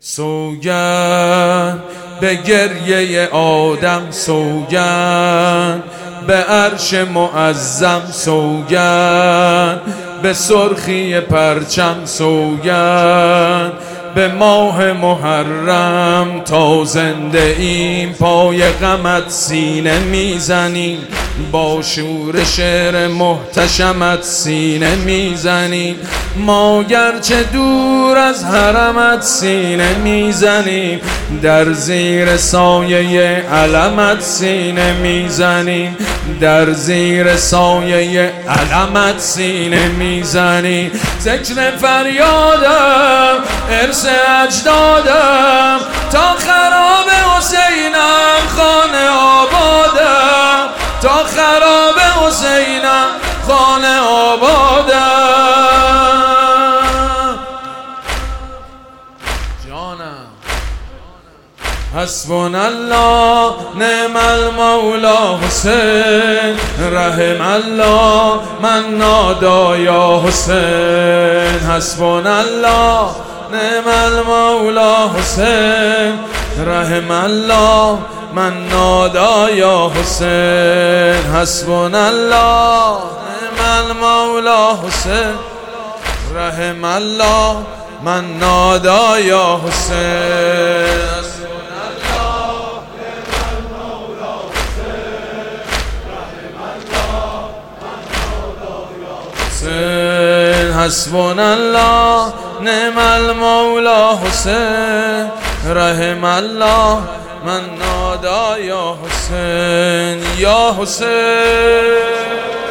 سوگند به گریه آدم، سوگند به عرش معظم، سوگند به سرخی پرچم، سوگند به ماه محرم. تا زنده ایم پای غمت سینه میزنیم، با شور شعر محتشمت سینه میزنیم. ما گرچه دور از حرمت سینه میزنیم، در زیر سایه علمت سینه میزنیم، در زیر سایه علمت سینه میزنیم. ذکر فریادم ارث اجدادم، تا خراب حسینم خانه آبادم، تا خراب حسینم خانه آبادم. جانم حسبنا الله نعم المولا حسین، رحم الله من نادا یا حسین. حسبنا الله نعم المولا حسین، رحم الله من نادا یا حسین. حسبنا الله نعم المولا حسین، رحم الله من نادا یا حسین. حسبنا الله نعم المولا حسین، رحم الله من نادا یا حسین. یا حسین